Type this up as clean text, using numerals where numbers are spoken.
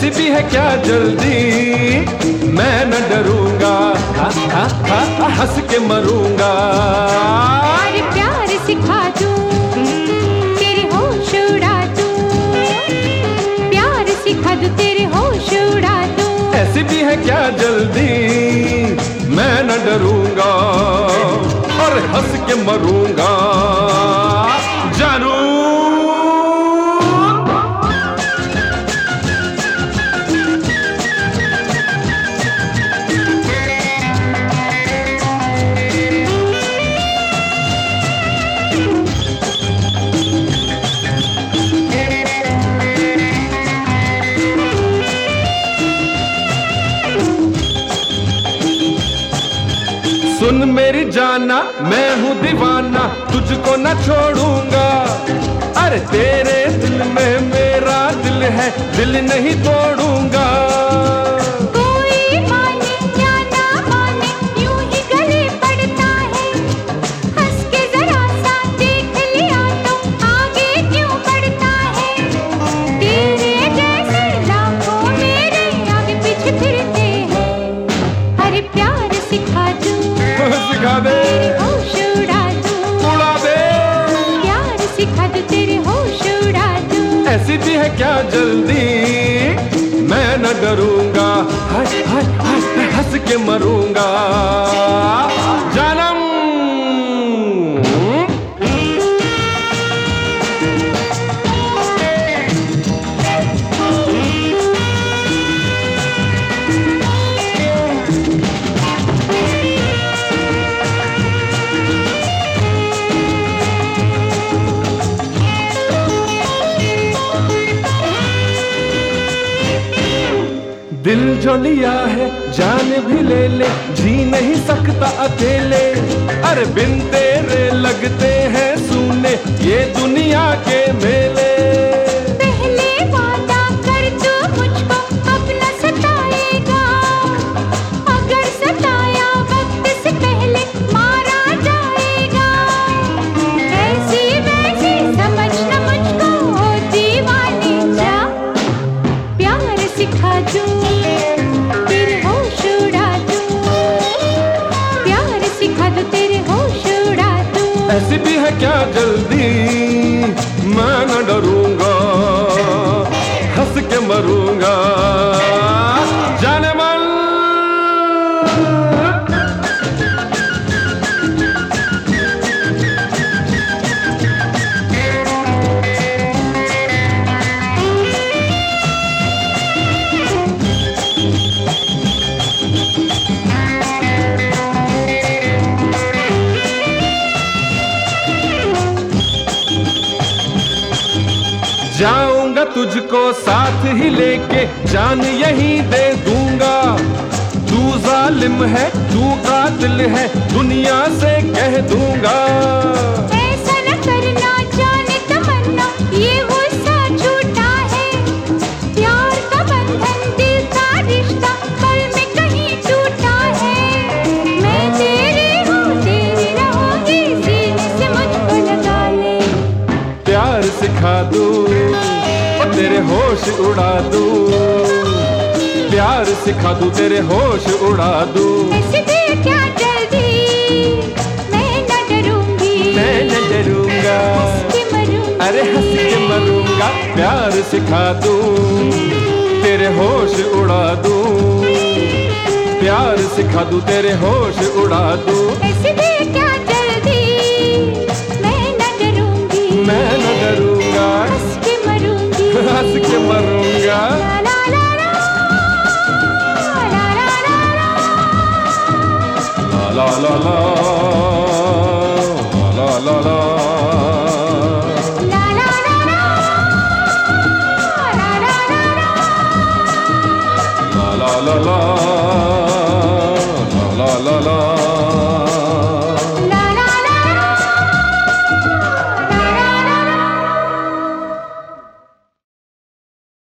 ऐसी भी है क्या जल्दी, मैं न डरूंगा, हंस के मरूंगा। अरे प्यार सिखा दूं, तेरे होश उड़ा दूं, प्यार सिखा दूं, तेरे होश उड़ा दूं। ऐसी भी है क्या जल्दी, मैं न डरूंगा और हंस के मरूंगा। जानू सुन मेरी जाना, मैं हूँ दीवाना, तुझको न छोड़ूंगा। अरे तेरे दिल में मेरा दिल है, दिल नहीं तोड़ूंगा। कोई माने या ना माने, यूं ही गले पड़ता है। हंस के जरा सा देख लिया तो आगे क्यों बढ़ता है। तेरे जैसे लाखों मेरे आगे पीछे फिरते हैं। अरे प्यार सिखा दूं, सिखा दे, होश उड़ा दूं, उड़ा दे। प्यार सिखा दूं, तेरे होश उड़ा दूं। ऐसी भी है क्या जल्दी, मैं न डरूंगा, हाय हाय हाय हंस के मरूंगा। जानम दिल जो लिया है जान भी ले ले, जी नहीं सकता अकेले। अरे बिन तेरे लगते हैं सूने ये दुनिया के मेले। पहले वादा कर तू मुझको अपना सताएगा, अगर सताया वक्त से पहले मारा जाएगा। ऐसी वैसी समझना मुझको हो दीवानी जा, प्यार सिखा दूं, तेरे होश उड़ा दूं, प्यार सिखा दूं, तेरे होश उड़ा दूं। ऐसी भी है क्या जल्दी, मैं न डरूंगा, हंस के मरूंगा। जाने मन जाऊंगा तुझको साथ ही लेके, जान यहीं दे दूंगा। तू जालिम है, तू कातिल है, दुनिया से कह दूंगा। ऐसा न करना जाने तमन्ना, ये गुस्सा झूठा है। प्यार का बंधन, दिल का रिश्ता पल में कहीं टूटा है। मैं तेरी हूँ, तेरी रहूंगी, सीने से मुझको लगा ले। प्यार सिखा दूं, तेरे होश उड़ा दूं, प्यार सिखा दूं, तेरे होश उड़ा दूं। ऐसे भी क्या जल्दी, मैं न डरूंगी, मैं न डरूंगा, हंस के मरूंगी। अरे हंस के मरूंगा। प्यार सिखा दूं, तेरे होश उड़ा दूं, प्यार सिखा दूं, तेरे होश उड़ा दूं। ऐसे भी क्या जल्दी, मैं न डरूंगी, मैं न डरूंगा, हंस के मरूंगी, हंस के मरूंगा। ला ला ला ला, ला ला ला ला, ला ला ला ला, ला ला ला, ला ला ला ला, ला ला ला ला, ला ला ला ला।